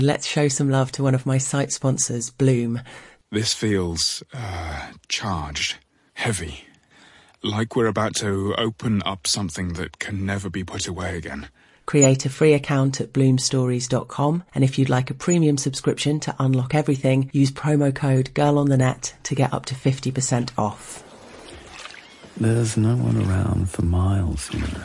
Let's show some love to one of my site sponsors, Bloom. This feels charged, heavy, like we're about to open up something that can never be put away again. Create a free account at bloomstories.com, and if you'd like a premium subscription to unlock everything, use promo code GIRLONTHENET to get up to 50% off. There's no one around for miles, you know.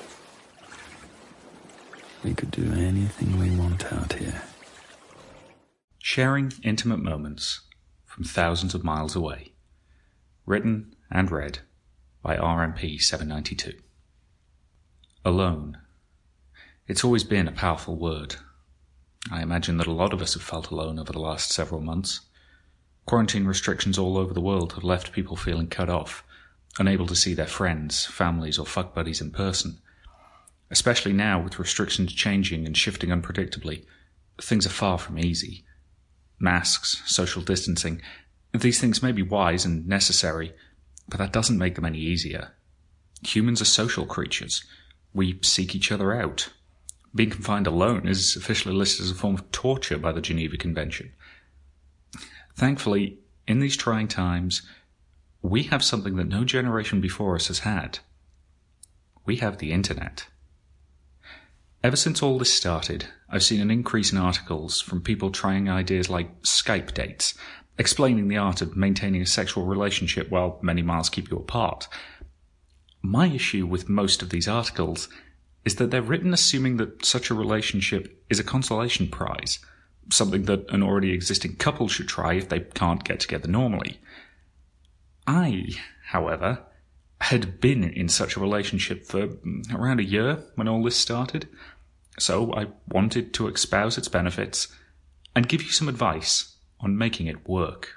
We could do anything we want out here. Sharing intimate moments from thousands of miles away. Written and read by RMP 792. Alone. It's always been a powerful word. I imagine that a lot of us have felt alone over the last several months. Quarantine restrictions all over the world have left people feeling cut off, unable to see their friends, families or fuck buddies in person. Especially now with restrictions changing and shifting unpredictably, things are far from easy. Masks, social distancing, these things may be wise and necessary, but that doesn't make them any easier. Humans are social creatures. We seek each other out. Being confined alone is officially listed as a form of torture by the Geneva Convention. Thankfully, in these trying times, we have something that no generation before us has had. We have the internet. Ever since all this started, I've seen an increase in articles from people trying ideas like Skype dates, explaining the art of maintaining a sexual relationship while many miles keep you apart. My issue with most of these articles is that they're written assuming that such a relationship is a consolation prize, something that an already existing couple should try if they can't get together normally. I, however, had been in such a relationship for around a year when all this started, so I wanted to espouse its benefits and give you some advice on making it work.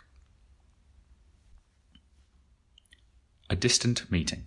A distant meeting.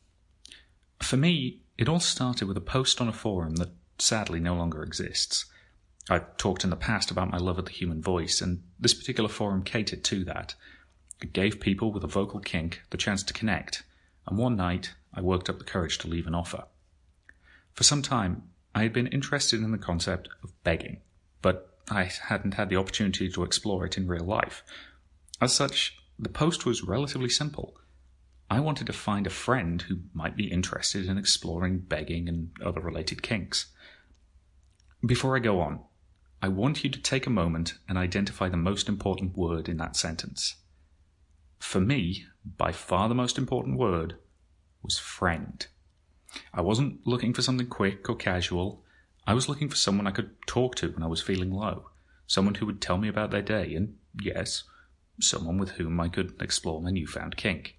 For me, it all started with a post on a forum that sadly no longer exists. I've talked in the past about my love of the human voice, and this particular forum catered to that. It gave people with a vocal kink the chance to connect, and one night I worked up the courage to leave an offer. For some time, I had been interested in the concept of begging, but I hadn't had the opportunity to explore it in real life. As such, the post was relatively simple. I wanted to find a friend who might be interested in exploring begging and other related kinks. Before I go on, I want you to take a moment and identify the most important word in that sentence. For me, by far the most important word was friend. I wasn't looking for something quick or casual. I was looking for someone I could talk to when I was feeling low, someone who would tell me about their day, and yes, someone with whom I could explore my newfound kink.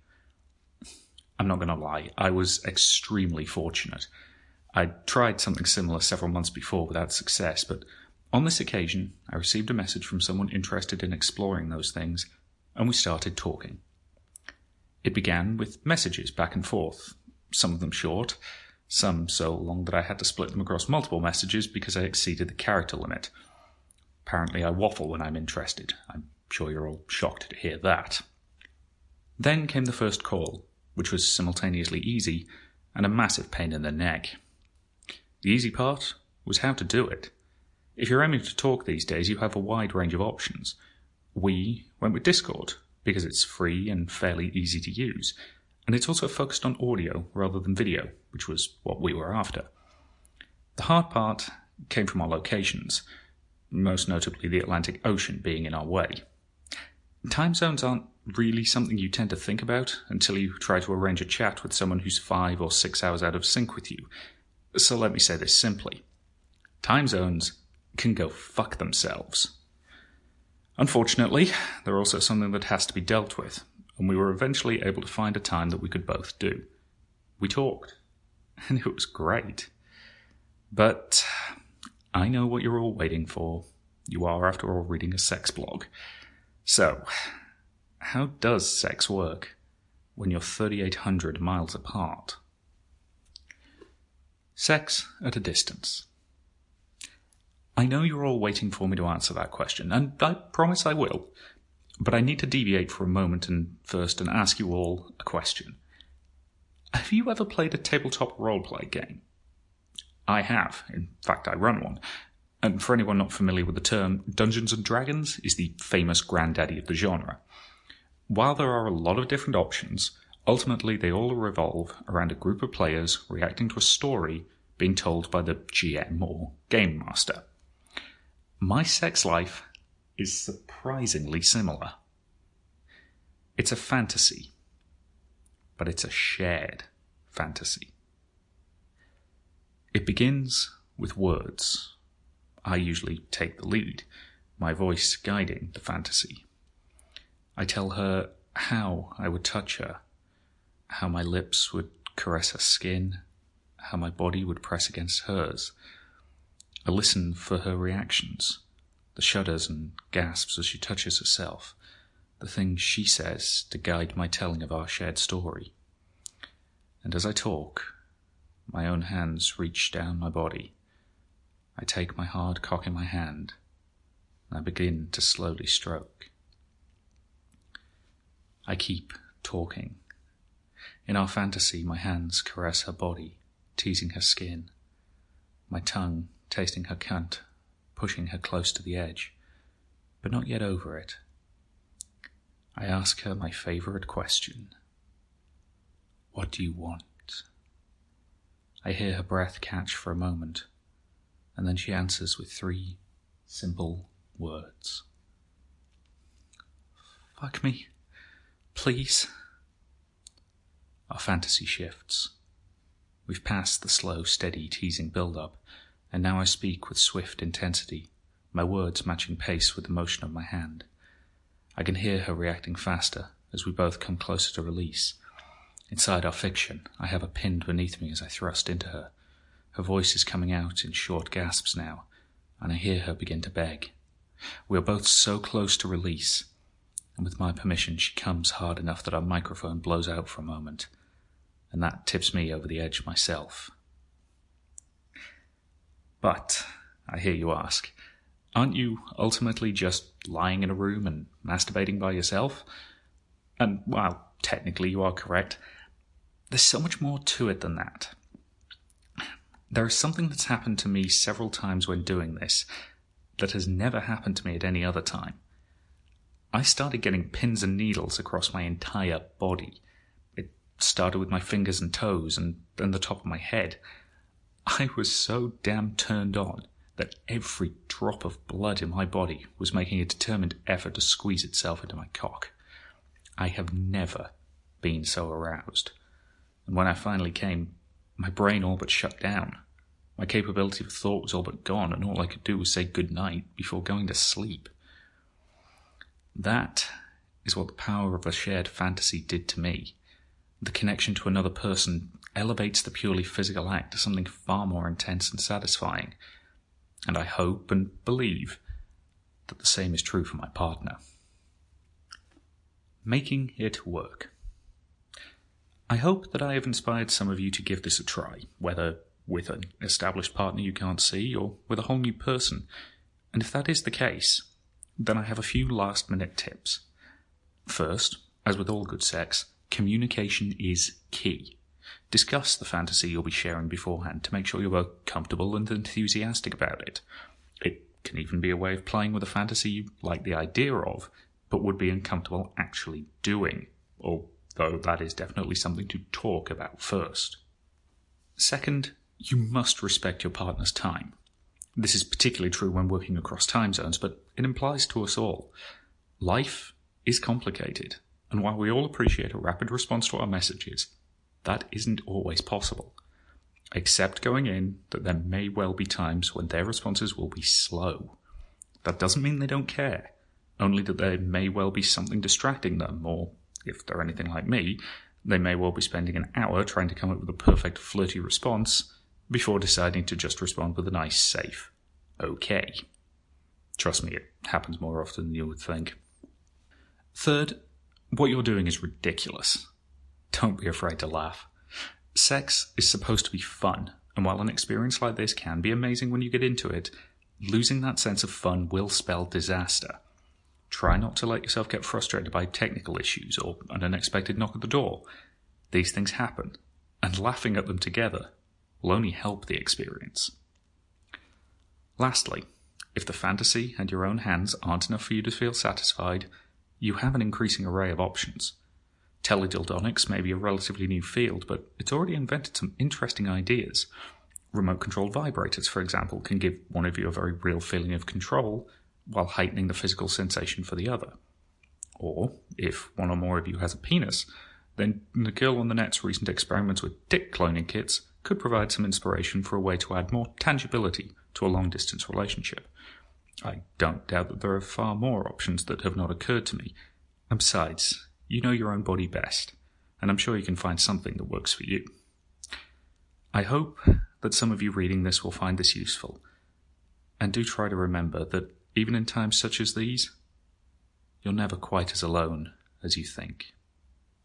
I'm not going to lie, I was extremely fortunate. I'd tried something similar several months before without success, but on this occasion, I received a message from someone interested in exploring those things, and we started talking. It began with messages back and forth, some of them short, some so long that I had to split them across multiple messages because I exceeded the character limit. Apparently I waffle when I'm interested. I'm sure you're all shocked to hear that. Then came the first call, which was simultaneously easy and a massive pain in the neck. The easy part was how to do it. If you're aiming to talk these days, you have a wide range of options. We went with Discord, because it's free and fairly easy to use, and it's also focused on audio rather than video, which was what we were after. The hard part came from our locations, most notably the Atlantic Ocean being in our way. Time zones aren't really something you tend to think about until you try to arrange a chat with someone who's 5 or 6 hours out of sync with you. So let me say this simply. Time zones can go fuck themselves. Unfortunately, they're also something that has to be dealt with, and we were eventually able to find a time that we could both do. We talked, and it was great. But I know what you're all waiting for. You are, after all, reading a sex blog. So, how does sex work when you're 3,800 miles apart? Sex at a distance. I know you're all waiting for me to answer that question, and I promise I will. But I need to deviate for a moment and ask you all a question. Have you ever played a tabletop roleplay game? I have. In fact, I run one. And for anyone not familiar with the term, Dungeons & Dragons is the famous granddaddy of the genre. While there are a lot of different options, ultimately they all revolve around a group of players reacting to a story being told by the GM or Game Master. My sex life is surprisingly similar. It's a fantasy, but it's a shared fantasy. It begins with words. I usually take the lead, my voice guiding the fantasy. I tell her how I would touch her, how my lips would caress her skin, how my body would press against hers. I listen for her reactions, the shudders and gasps as she touches herself, the things she says to guide my telling of our shared story. And as I talk, my own hands reach down my body. I take my hard cock in my hand, and I begin to slowly stroke. I keep talking. In our fantasy, my hands caress her body, teasing her skin, my tongue tasting her cunt, pushing her close to the edge, but not yet over it. I ask her my favourite question. What do you want? I hear her breath catch for a moment, and then she answers with 3 simple words. Fuck me, please. Our fantasy shifts. We've passed the slow, steady, teasing build-up, and now I speak with swift intensity, my words matching pace with the motion of my hand. I can hear her reacting faster as we both come closer to release. Inside our fiction, I have her pinned beneath me as I thrust into her. Her voice is coming out in short gasps now, and I hear her begin to beg. We are both so close to release, and with my permission she comes hard enough that our microphone blows out for a moment, and that tips me over the edge myself. But, I hear you ask, aren't you ultimately just lying in a room and masturbating by yourself? And, while technically you are correct, there's so much more to it than that. There is something that's happened to me several times when doing this that has never happened to me at any other time. I started getting pins and needles across my entire body. It started with my fingers and toes and then the top of my head. I was so damn turned on that every drop of blood in my body was making a determined effort to squeeze itself into my cock. I have never been so aroused. And when I finally came, my brain all but shut down. My capability of thought was all but gone, and all I could do was say good night before going to sleep. That is what the power of a shared fantasy did to me. The connection to another person elevates the purely physical act to something far more intense and satisfying. And I hope and believe that the same is true for my partner. Making it work. I hope that I have inspired some of you to give this a try, whether with an established partner you can't see or with a whole new person. And if that is the case, then I have a few last-minute tips. First, as with all good sex, communication is key. Discuss the fantasy you'll be sharing beforehand to make sure you're both comfortable and enthusiastic about it. It can even be a way of playing with a fantasy you like the idea of, but would be uncomfortable actually doing, although that is definitely something to talk about first. Second, you must respect your partner's time. This is particularly true when working across time zones, but it applies to us all. Life is complicated, and while we all appreciate a rapid response to our messages, that isn't always possible. Accept going in that there may well be times when their responses will be slow. That doesn't mean they don't care, only that there may well be something distracting them, or, if they're anything like me, they may well be spending an hour trying to come up with a perfect flirty response before deciding to just respond with a nice, safe, okay. Trust me, it happens more often than you would think. Third, what you're doing is ridiculous. Don't be afraid to laugh. Sex is supposed to be fun, and while an experience like this can be amazing when you get into it, losing that sense of fun will spell disaster. Try not to let yourself get frustrated by technical issues or an unexpected knock at the door. These things happen, and laughing at them together will only help the experience. Lastly, If the fantasy and your own hands aren't enough for you to feel satisfied, you have an increasing array of options. Teledildonics may be a relatively new field, but it's already invented some interesting ideas. Remote-controlled vibrators, for example, can give one of you a very real feeling of control while heightening the physical sensation for the other. Or, if one or more of you has a penis, then the Girl on the Net's recent experiments with dick cloning kits could provide some inspiration for a way to add more tangibility to a long-distance relationship. I don't doubt that there are far more options that have not occurred to me. And besides, you know your own body best, and I'm sure you can find something that works for you. I hope that some of you reading this will find this useful, and do try to remember that even in times such as these, you're never quite as alone as you think.